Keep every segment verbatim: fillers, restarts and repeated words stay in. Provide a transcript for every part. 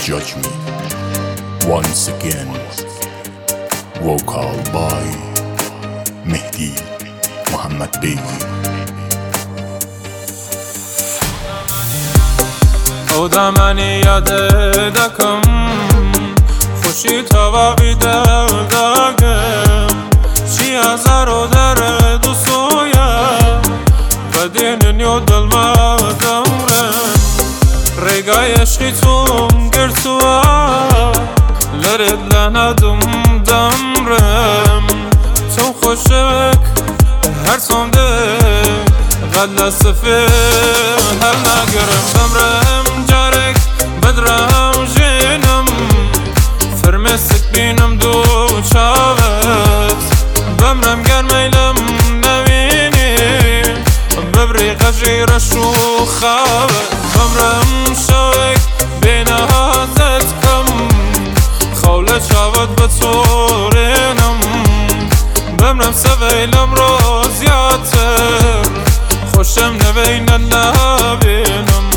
judge me once again. Vocal by Mehdi Muhammad Begi. او دمنی یاد دکم خوشی تا واقعی دردگم چی هزار و در دو سویا و دینن یو دلمدم رم ریگای عشقی توم گرتوا لرد لندم دم رم تو خوشک هر سونده غلا سفر هل نگرم دمرم جارك بدرم جينم فرمسك بينم دو شابت بمرم قرميلم نويني ببري غجير شو خابت بمرم شوك بين هازتكم خولة شابت بتصورينم بمرم سويلم روزياتر خوشم نبين النابينم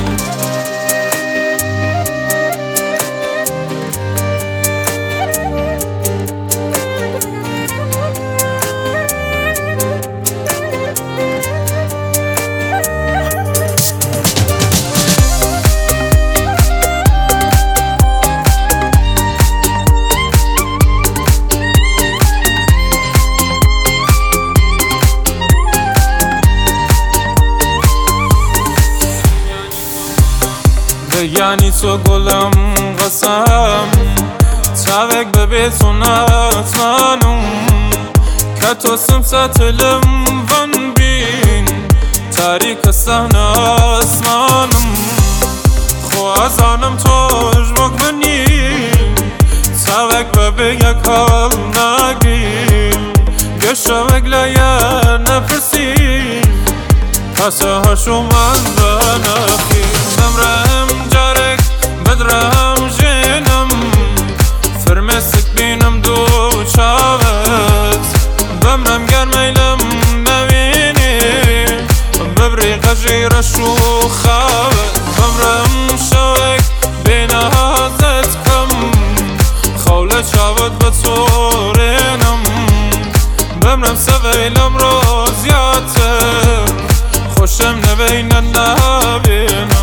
یعنی تو گلم قسم چاوک ببیت و نتمنم که تو سمساتلم ون بین تاریک صحنه اسمانم خو ازانم توش مکمنی چاوک ببی یک حال نگیم گشوک لیا نفرسی پسه هشو من بنفی دمرم جارك بدرم جينم فرمسك بينم دو شابت بمرم قرميلم نويني ببري غجير شو خابت بمرم شوك بين هازتكم خولة شابت بتصورينم بمرم سويلم روزياتر خوشم نبين النابين